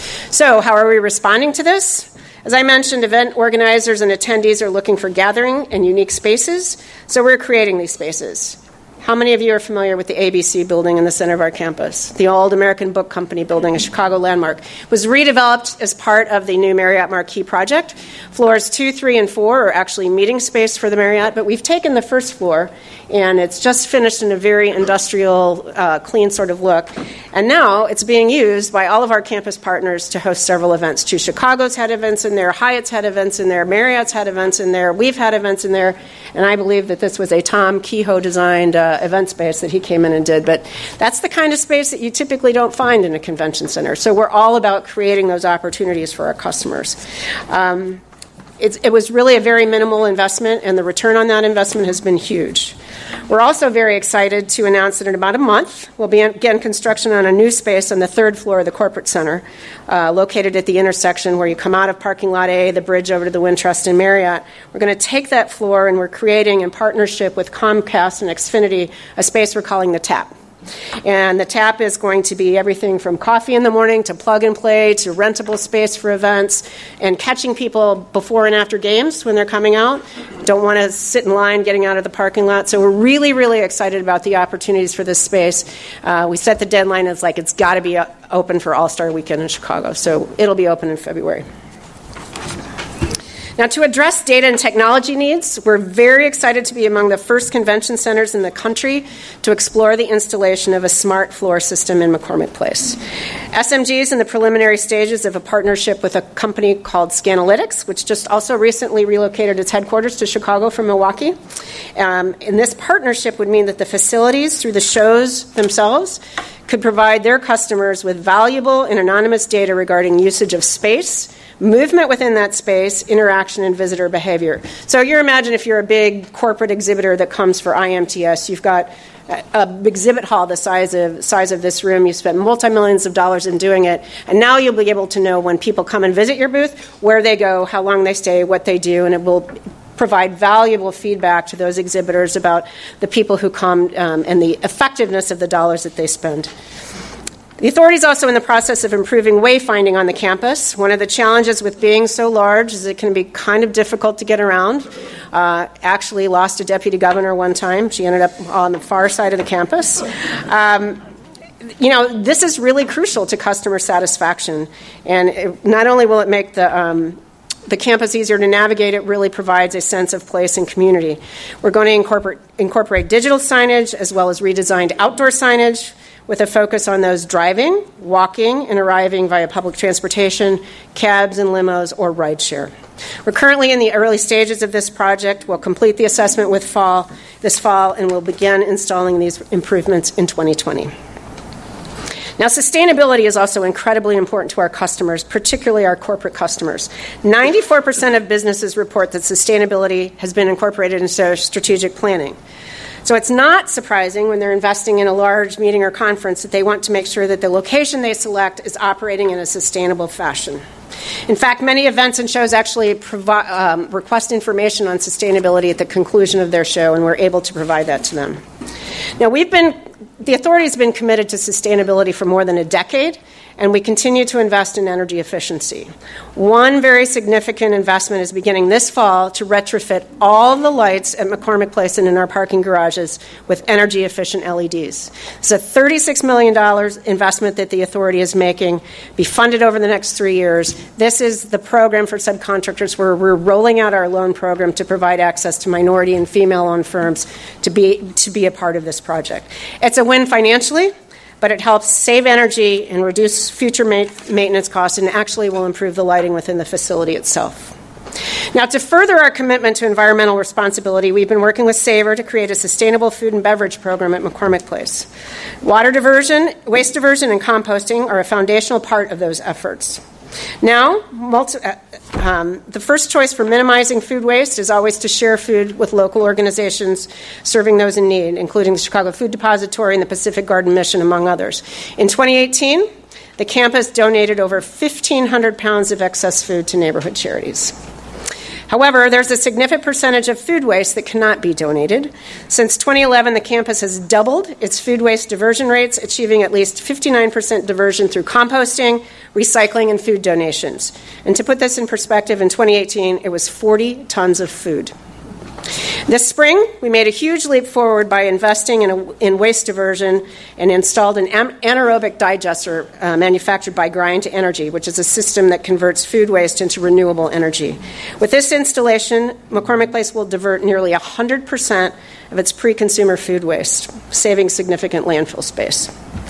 So, how are we responding to this? As I mentioned, event organizers and attendees are looking for gathering and unique spaces, so we're creating these spaces. How many of you are familiar with the ABC building in the center of our campus? The old American Book Company building, a Chicago landmark. It was redeveloped as part of the new Marriott Marquis project. Floors 2, 3, and 4 are actually meeting space for the Marriott, but we've taken the first floor, and it's just finished in a very industrial, clean sort of look. And now it's being used by all of our campus partners to host several events. Two Chicago's had events in there, Hyatt's had events in there, Marriott's had events in there, we've had events in there, and I believe that this was a Tom Kehoe designed event space that he came in and did. But that's the kind of space that you typically don't find in a convention center. So we're all about creating those opportunities for our customers. It was really a very minimal investment, and the return on that investment has been huge. We're also very excited to announce that in about a month, we'll begin construction on a new space on the 3rd floor of the corporate center, located at the intersection where you come out of parking lot A, the bridge over to the Wintrust and Marriott. We're going to take that floor, and we're creating, in partnership with Comcast and Xfinity, a space we're calling the Tap. And the Tap is going to be everything from coffee in the morning to plug and play to rentable space for events and catching people before and after games when they're coming out. Don't want to sit in line getting out of the parking lot. So we're really, really excited about the opportunities for this space. We set the deadline as it's got to be open for All-Star Weekend in Chicago. So it'll be open in February. Now, to address data and technology needs, we're very excited to be among the first convention centers in the country to explore the installation of a smart floor system in McCormick Place. SMG is in the preliminary stages of a partnership with a company called Scanalytics, which just also recently relocated its headquarters to Chicago from Milwaukee. And this partnership would mean that the facilities, through the shows themselves, could provide their customers with valuable and anonymous data regarding usage of space, movement within that space, interaction, and visitor behavior. So you imagine if you're a big corporate exhibitor that comes for IMTS, you've got an exhibit hall the size of this room. You spent multi-millions of dollars in doing it, and now you'll be able to know when people come and visit your booth, where they go, how long they stay, what they do, and it will provide valuable feedback to those exhibitors about the people who come and the effectiveness of the dollars that they spend. The authority is also in the process of improving wayfinding on the campus. One of the challenges with being so large is it can be kind of difficult to get around. Actually lost a deputy governor one time. She ended up on the far side of the campus. This is really crucial to customer satisfaction. And not only will it make the campus easier to navigate, it really provides a sense of place and community. We're going to incorporate digital signage as well as redesigned outdoor signage with a focus on those driving, walking, and arriving via public transportation, cabs and limos, or rideshare. We're currently in the early stages of this project. We'll complete the assessment this fall, and we'll begin installing these improvements in 2020. Now, sustainability is also incredibly important to our customers, particularly our corporate customers. 94% of businesses report that sustainability has been incorporated into their strategic planning. So it's not surprising when they're investing in a large meeting or conference that they want to make sure that the location they select is operating in a sustainable fashion. In fact, many events and shows actually request information on sustainability at the conclusion of their show, and we're able to provide that to them. Now, the authority has been committed to sustainability for more than a decade, and we continue to invest in energy efficiency. One very significant investment is beginning this fall to retrofit all the lights at McCormick Place and in our parking garages with energy-efficient LEDs. It's a $36 million investment that the authority is making, be funded over the next 3 years. This is the program for subcontractors where we're rolling out our loan program to provide access to minority and female-owned firms to be a part of this project. It's a win financially, but it helps save energy and reduce future maintenance costs and actually will improve the lighting within the facility itself. Now, to further our commitment to environmental responsibility, we've been working with SAVOR to create a sustainable food and beverage program at McCormick Place. Water diversion, waste diversion, and composting are a foundational part of those efforts. Now, the first choice for minimizing food waste is always to share food with local organizations serving those in need, including the Chicago Food Depository and the Pacific Garden Mission, among others. In 2018, the campus donated over 1,500 pounds of excess food to neighborhood charities. However, there's a significant percentage of food waste that cannot be donated. Since 2011, the campus has doubled its food waste diversion rates, achieving at least 59% diversion through composting, recycling, and food donations. And to put this in perspective, in 2018, it was 40 tons of food. This spring, we made a huge leap forward by investing in waste diversion and installed an anaerobic digester manufactured by Grind to Energy, which is a system that converts food waste into renewable energy. With this installation, McCormick Place will divert nearly 100% of its pre-consumer food waste, saving significant landfill space.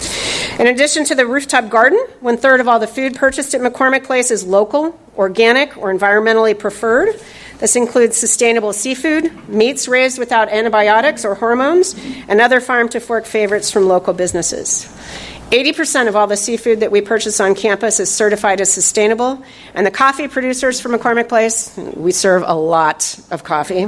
In addition to the rooftop garden, 1/3 of all the food purchased at McCormick Place is local, organic, or environmentally preferred. This includes sustainable seafood, meats raised without antibiotics or hormones, and other farm-to-fork favorites from local businesses. 80% of all the seafood that we purchase on campus is certified as sustainable, and the coffee producers from McCormick Place, we serve a lot of coffee,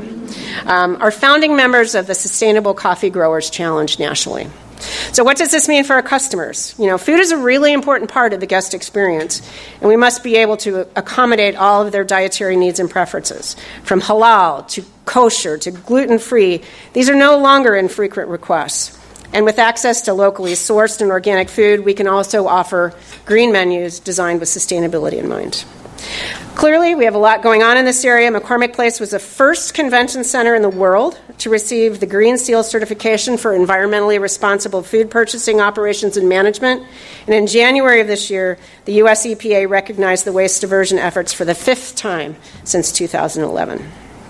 are founding members of the Sustainable Coffee Growers Challenge nationally. So what does this mean for our customers? Food is a really important part of the guest experience, and we must be able to accommodate all of their dietary needs and preferences. From halal to kosher to gluten-free, these are no longer infrequent requests. And with access to locally sourced and organic food, we can also offer green menus designed with sustainability in mind. Clearly, we have a lot going on in this area. McCormick Place was the first convention center in the world to receive the Green Seal certification for environmentally responsible food purchasing, operations, and management. And in January of this year, the U.S. EPA recognized the waste diversion efforts for the 5th time since 2011.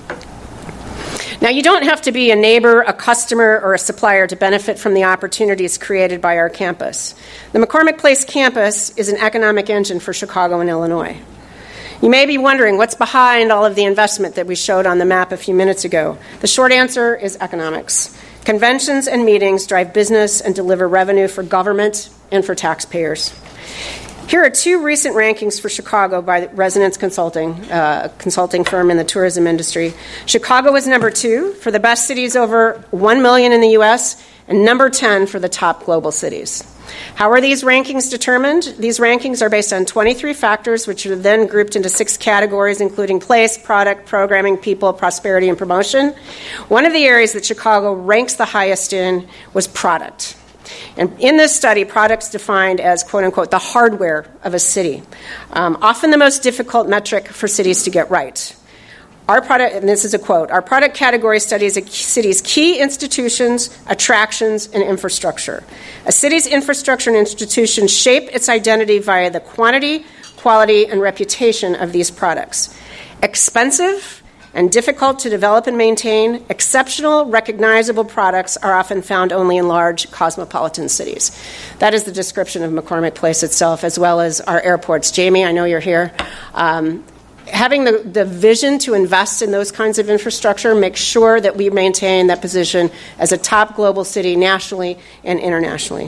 Now, you don't have to be a neighbor, a customer, or a supplier to benefit from the opportunities created by our campus. The McCormick Place campus is an economic engine for Chicago and Illinois. You may be wondering what's behind all of the investment that we showed on the map a few minutes ago. The short answer is economics. Conventions and meetings drive business and deliver revenue for government and for taxpayers. Here are 2 recent rankings for Chicago by Resonance Consulting, a consulting firm in the tourism industry. Chicago was number 2 for the best cities over 1 million in the U.S. and number 10 for the top global cities. How are these rankings determined? These rankings are based on 23 factors, which are then grouped into 6 categories, including place, product, programming, people, prosperity, and promotion. One of the areas that Chicago ranks the highest in was product. And in this study, product's defined as, quote-unquote, the hardware of a city, often the most difficult metric for cities to get right. Our product, and this is a quote, our product category studies a city's key institutions, attractions, and infrastructure. A city's infrastructure and institutions shape its identity via the quantity, quality, and reputation of these products. Expensive and difficult to develop and maintain, exceptional, recognizable products are often found only in large cosmopolitan cities. That is the description of McCormick Place itself, as well as our airports. Jamie, I know you're here. Having the vision to invest in those kinds of infrastructure makes sure that we maintain that position as a top global city nationally and internationally.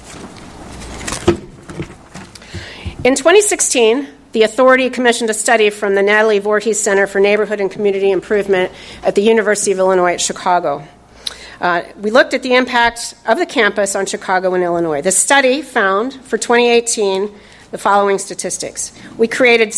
In 2016, the authority commissioned a study from the Natalie Voorhees Center for Neighborhood and Community Improvement at the University of Illinois at Chicago. We looked at the impact of the campus on Chicago and Illinois. The study found for 2018 the following statistics. We created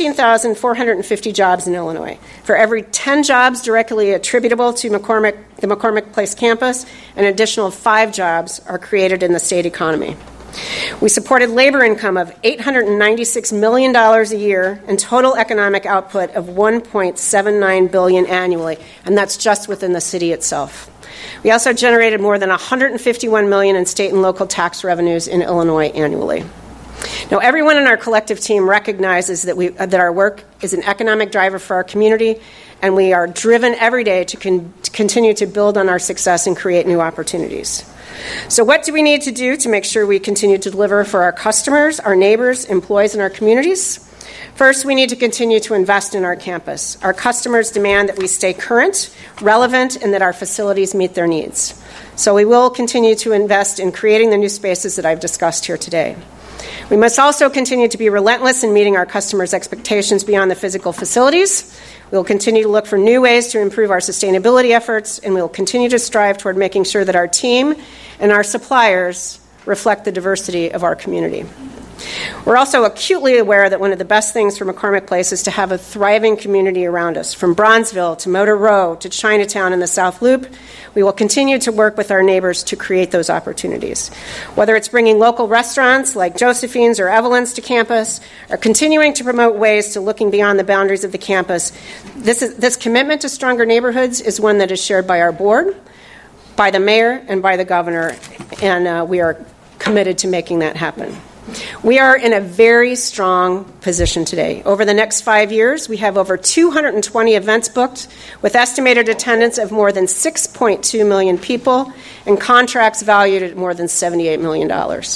17,450 jobs in Illinois. For every 10 jobs directly attributable to the McCormick Place campus, an additional 5 jobs are created in the state economy. We supported labor income of $896 million a year and total economic output of $1.79 billion annually, and that's just within the city itself. We also generated more than $151 million in state and local tax revenues in Illinois annually. Now, everyone in our collective team recognizes that our work is an economic driver for our community, and we are driven every day to continue to build on our success and create new opportunities. So what do we need to do to make sure we continue to deliver for our customers, our neighbors, employees, and our communities? First, we need to continue to invest in our campus. Our customers demand that we stay current, relevant, and that our facilities meet their needs. So we will continue to invest in creating the new spaces that I've discussed here today. We must also continue to be relentless in meeting our customers' expectations beyond the physical facilities. We will continue to look for new ways to improve our sustainability efforts, and we will continue to strive toward making sure that our team and our suppliers reflect the diversity of our community. We're also acutely aware that one of the best things for McCormick Place is to have a thriving community around us. From Bronzeville to Motor Row to Chinatown and the South Loop, we will continue to work with our neighbors to create those opportunities. Whether it's bringing local restaurants like Josephine's or Evelyn's to campus, or continuing to promote ways to looking beyond the boundaries of the campus, this commitment to stronger neighborhoods is one that is shared by our board, by the mayor, and by the governor, and we are committed to making that happen. We are in a very strong position today. Over the next 5 years, we have over 220 events booked with estimated attendance of more than 6.2 million people and contracts valued at more than $78 million.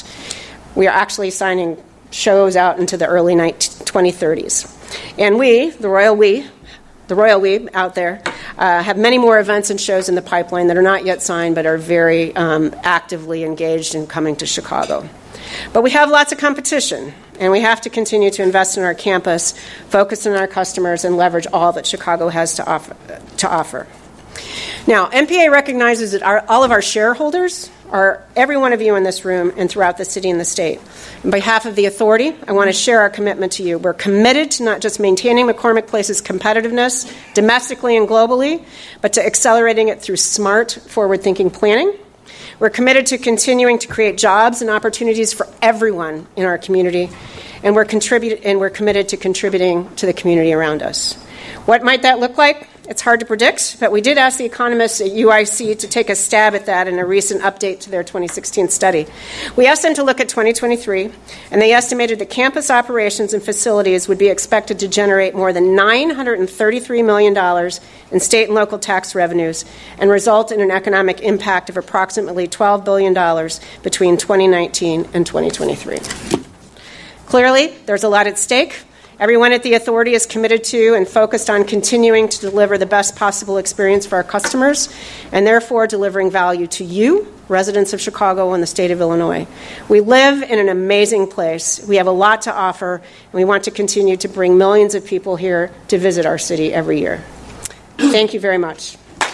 We are actually signing shows out into the early 2030s. And we, the royal we out there, have many more events and shows in the pipeline that are not yet signed but are very actively engaged in coming to Chicago. But we have lots of competition, and we have to continue to invest in our campus, focus on our customers, and leverage all that Chicago has to offer. Now, MPA recognizes that all of our shareholders are every one of you in this room and throughout the city and the state. On behalf of the authority, I want to share our commitment to you. We're committed to not just maintaining McCormick Place's competitiveness domestically and globally, but to accelerating it through smart, forward-thinking planning. We're committed to continuing to create jobs and opportunities for everyone in our community, and we're committed to contributing to the community around us. What might that look like? It's hard to predict, but we did ask the economists at UIC to take a stab at that in a recent update to their 2016 study. We asked them to look at 2023, and they estimated that campus operations and facilities would be expected to generate more than $933 million in state and local tax revenues and result in an economic impact of approximately $12 billion between 2019 and 2023. Clearly, there's a lot at stake. Everyone at the authority is committed to and focused on continuing to deliver the best possible experience for our customers and therefore delivering value to you, residents of Chicago and the state of Illinois. We live in an amazing place. We have a lot to offer, and we want to continue to bring millions of people here to visit our city every year. Thank you very much.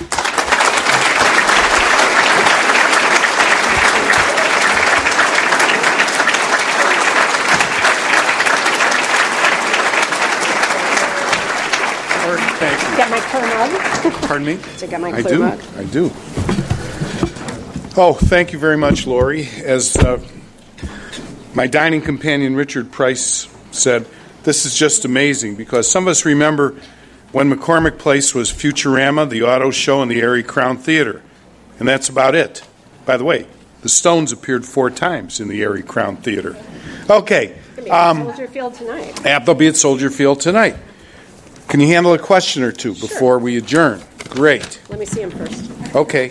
Thank you. Got my clear mug? Pardon me? So I got my clear mug. I do. Oh, thank you very much, Lori. As my dining companion Richard Price said, this is just amazing because some of us remember when McCormick Place was Futurama, the auto show, and the Erie Crown Theater. And that's about it. By the way, the Stones appeared 4 times in the Erie Crown Theater. Okay. Soldier Field tonight. They'll be at Soldier Field tonight. Can you handle a question or two before we adjourn? Great. Let me see him first. Okay.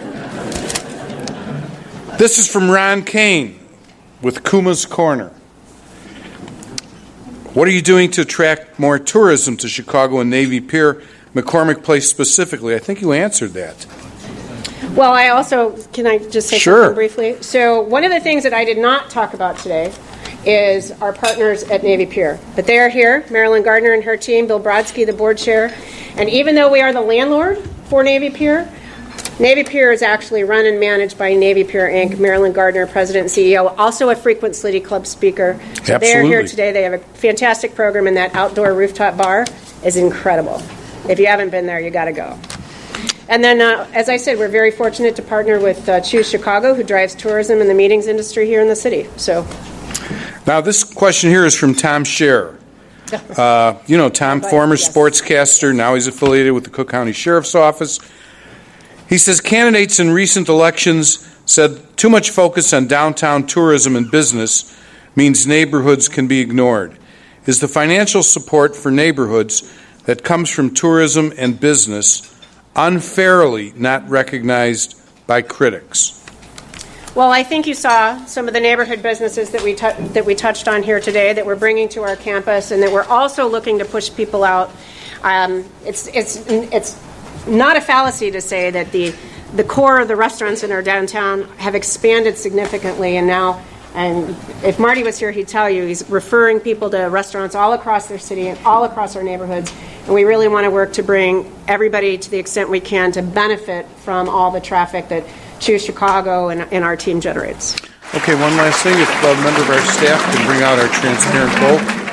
This is from Ron Kane with Kuma's Corner. What are you doing to attract more tourism to Chicago and Navy Pier, McCormick Place specifically? I think you answered that. Well, I also, can I just say something briefly? So one of the things that I did not talk about today is our partners at Navy Pier. But they are here, Marilyn Gardner and her team, Bill Brodsky, the board chair. And even though we are the landlord for Navy Pier, Navy Pier is actually run and managed by Navy Pier Inc., Marilyn Gardner, President and CEO, also a frequent City Club speaker. So they are here today. They have a fantastic program, and that outdoor rooftop bar is incredible. If you haven't been there, you got to go. And then, as I said, we're very fortunate to partner with Choose Chicago, who drives tourism and the meetings industry here in the city. So, now this question here is from Tom Scher. You know Tom, former sportscaster. Now he's affiliated with the Cook County Sheriff's Office. He says candidates in recent elections said too much focus on downtown tourism and business means neighborhoods can be ignored. Is the financial support for neighborhoods that comes from tourism and business unfairly not recognized by critics? Well, I think you saw some of the neighborhood businesses that we touched on here today that we're bringing to our campus, and that we're also looking to push people out. It's not a fallacy to say that the core of the restaurants in our downtown have expanded significantly, and if Marty was here, he'd tell you he's referring people to restaurants all across their city and all across our neighborhoods, and we really want to work to bring everybody to the extent we can to benefit from all the traffic that Choose Chicago and our team generates. Okay, one last thing. If a member of our staff can bring out our transparent vote.